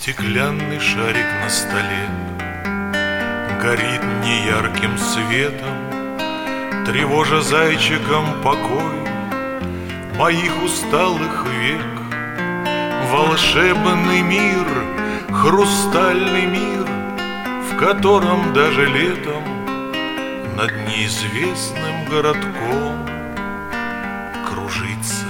Стеклянный шарик на столе горит неярким светом, тревожа зайчиком покой моих усталых век. Волшебный мир, хрустальный мир, в котором даже летом над неизвестным городком кружится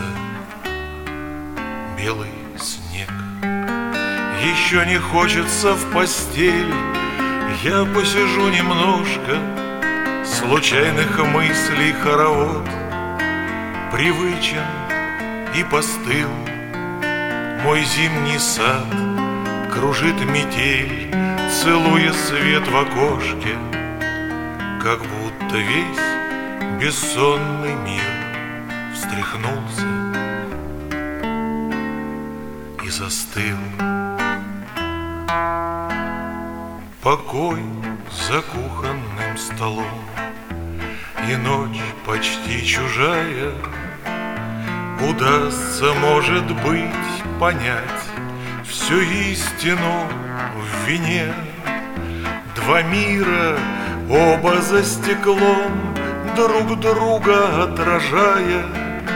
белый снег. Еще не хочется в постель, я посижу немножко, случайных мыслей хоровод привычен и постыл. Мой зимний сад кружит метель, целуя свет в окошке, как будто весь бессонный мир встряхнулся и застыл. Покой за кухонным столом, и ночь почти чужая. Удастся, может быть, понять всю истину в вине. Два мира, оба за стеклом, друг друга отражая,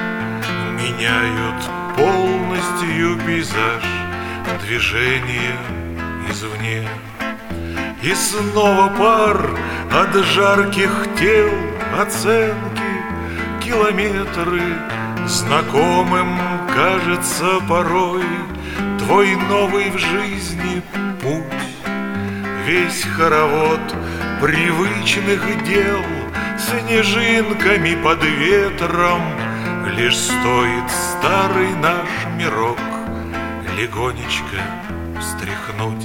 меняют полностью пейзаж движения извне. И снова пар от жарких тел, оценки, километры. Знакомым кажется порой твой новый в жизни путь. Весь хоровод привычных дел снежинками под ветром. Лишь стоит старый наш мирок легонечко встряхнуть.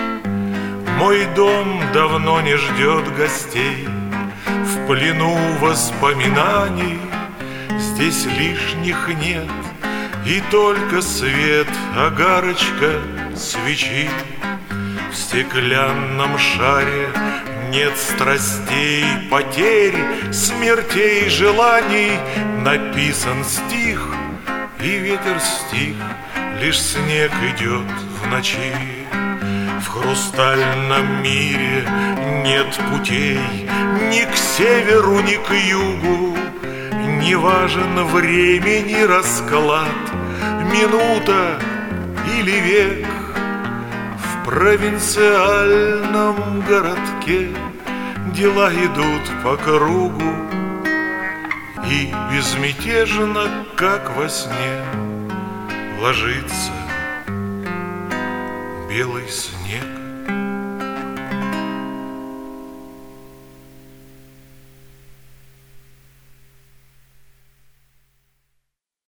Мой дом давно не ждет гостей, в плену воспоминаний. Здесь лишних нет, и только свет огарочка свечи. В стеклянном шаре нет страстей, потерь, смертей, желаний. Написан стих, и ветер стих, лишь снег идет в ночи. В хрустальном мире нет путей ни к северу, ни к югу. Не важен времени расклад, минута или век. В провинциальном городке дела идут по кругу, и безмятежно, как во сне, ложится белый снег.